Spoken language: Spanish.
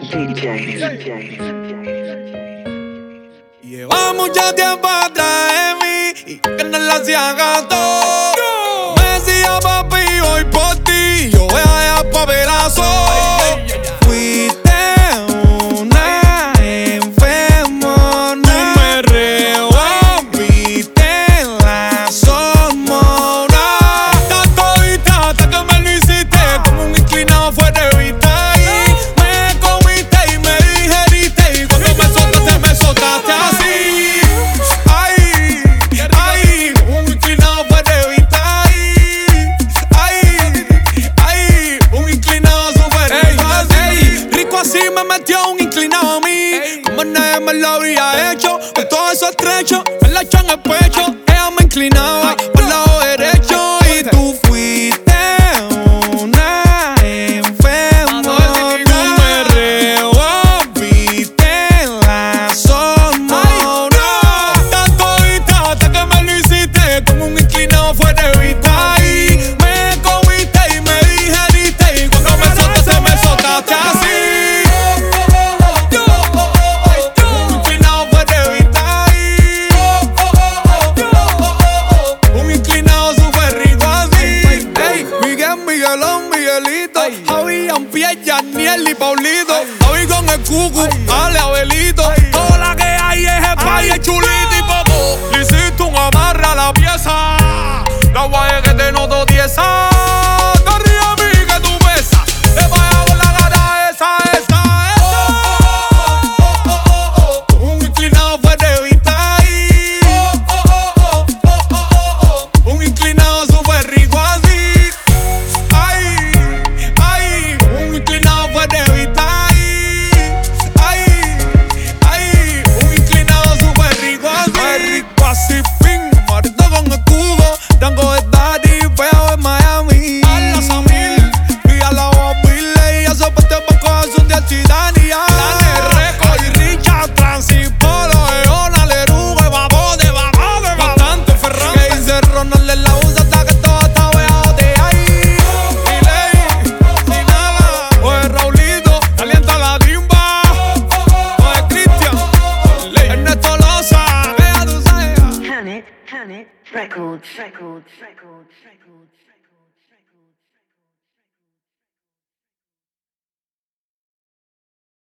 Llevamos ya tiempo atrás de mí y que no la hacía gato. Me decía papi, voy por ti, yo voy a dejar papelazo. Fuiste una enferma, no me revolviste en las hormonas. Tanto viste hasta que me lo hiciste, como un inclinado fue de vista. Y me comiste y me digeriste, y cuando me soltaste así. Ay, ay, un inclinado fue de vista. Ay, un inclinado super rico así me metió un inclinado a mí, como nadie me lo habría hecho. Con todo eso estrecho, me la echó en el pecho. Ella me inclinaba por el lado derecho y tú fuiste una enferma. No me revolviste en las hormonas. Tanto viste hasta que me lo hiciste, como un inclinado fue de vista. Y me comiste y me digeriste, y cuando me soltaste así. Un inclinado fue de vista. Un inclinado súper rico así. Ey, Miguel, Miguelón, Miguelito, Javi, Ampier, Yaniel y Paulito. Javi con el cucu, Ale, Abelito. Toda la que hay es el país, el chulito y poco. Le hiciste un amarre a la pieza. La guay que te noto tiesa. Te ríes a mí que tú pesas. Te vayas con la gata esa. Un inclinado fue de vista. Un inclinado súper rico así. Ay, un inclinado fue de vista. Ay, un inclinado súper rico así. Rico así, fin, marito con escudo. Tango de daddy, feo en Miami. A la Samil y a la Bobile. Y a soporte para cogerse un día Chidania. La Reco y Richard, Transipolo, Eona, Lerugo, y Babode. Bastante Ferran. Que dice Ronald en la usa hasta que todo está veado de ahí. Miley, sin nada. Oye, Raulito, calienta la timba. Oye, Cristian, Ernesto Loza. Vea, tú sabes. Can it records.